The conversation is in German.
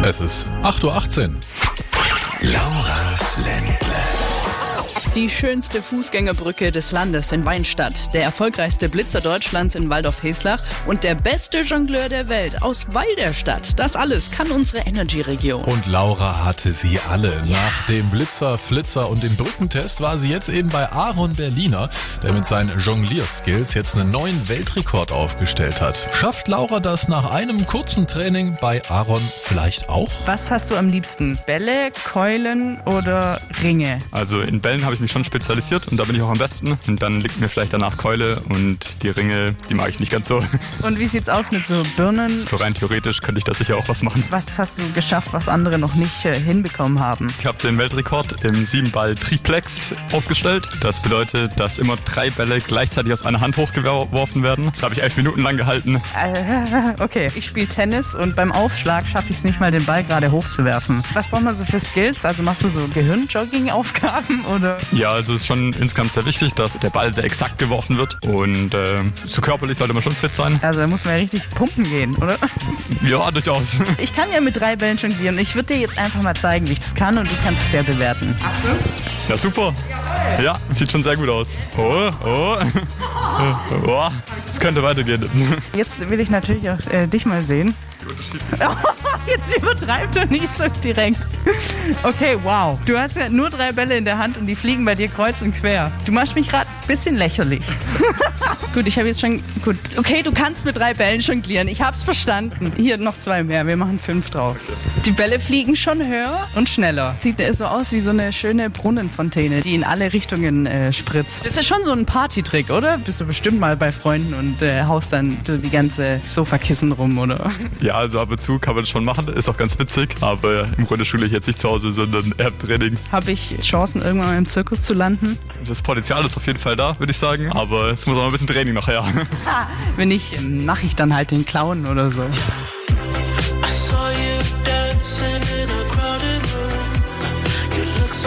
Es ist 8:18 Uhr. Laura's Ländle. Die schönste Fußgängerbrücke des Landes in Weinstadt, der erfolgreichste Blitzer Deutschlands in Waldorf-Heslach und der beste Jongleur der Welt aus Walderstadt. Das alles kann unsere Energy-Region. Und Laura hatte sie alle. Ja. Nach dem Blitzer, Flitzer und dem Brückentest war sie jetzt eben bei Aaron Berliner, der mit seinen Jonglierskills jetzt einen neuen Weltrekord aufgestellt hat. Schafft Laura das nach einem kurzen Training bei Aaron vielleicht auch? Was hast du am liebsten? Bälle, Keulen oder Ringe? Also in Bällen habe ich mich schon spezialisiert und da bin ich auch am besten. Und dann liegt mir vielleicht danach Keule und die Ringe, die mag ich nicht ganz so. Und wie sieht's aus mit so Birnen? So rein theoretisch könnte ich da sicher auch was machen. Was hast du geschafft, was andere noch nicht hinbekommen haben? Ich habe den Weltrekord im 7-Ball-Triplex aufgestellt. Das bedeutet, dass immer 3 Bälle gleichzeitig aus einer Hand hochgeworfen werden. Das habe ich 11 Minuten lang gehalten. Okay, ich spiele Tennis und beim Aufschlag schaffe ich es nicht mal, den Ball gerade hochzuwerfen. Was braucht man so für Skills? Also machst du so Gehirnjogging-Aufgaben oder? Ja, also es ist schon insgesamt sehr wichtig, dass der Ball sehr exakt geworfen wird. Und so körperlich sollte man schon fit sein. Also da muss man ja richtig pumpen gehen, oder? Ja, durchaus. Ich kann ja mit 3 Bällen jonglieren. Ich würde dir jetzt einfach mal zeigen, wie ich das kann und du kannst es ja bewerten. Ja, super. Ja, sieht schon sehr gut aus. Oh. Oh, das könnte weitergehen. Jetzt will ich natürlich auch dich mal sehen. Jetzt übertreibt er nicht so direkt. Okay, wow. Du hast ja nur 3 Bälle in der Hand und die fliegen bei dir kreuz und quer. Du machst mich gerade ein bisschen lächerlich. Gut, ich habe jetzt schon... Gut, okay, du kannst mit 3 Bällen jonglieren. Ich hab's verstanden. Hier noch 2 mehr. Wir machen 5 draus. Die Bälle fliegen schon höher und schneller. Sieht so aus wie so eine schöne Brunnenfontäne, die in alle Richtungen spritzt. Das ist schon so ein Partytrick, oder? Bist du bestimmt mal bei Freunden und haust dann so die ganze Sofakissen rum, oder? Ja, also ab und zu kann man das schon machen. Ist auch ganz witzig. Aber im Grunde schule ich jetzt nicht zu Hause, sondern eher im Training. Habe ich Chancen, irgendwann mal im Zirkus zu landen? Das Potenzial ist auf jeden Fall da, würde ich sagen. Aber es muss auch ein bisschen Training nachher. Wenn nicht, mache ich dann halt den Clown oder so.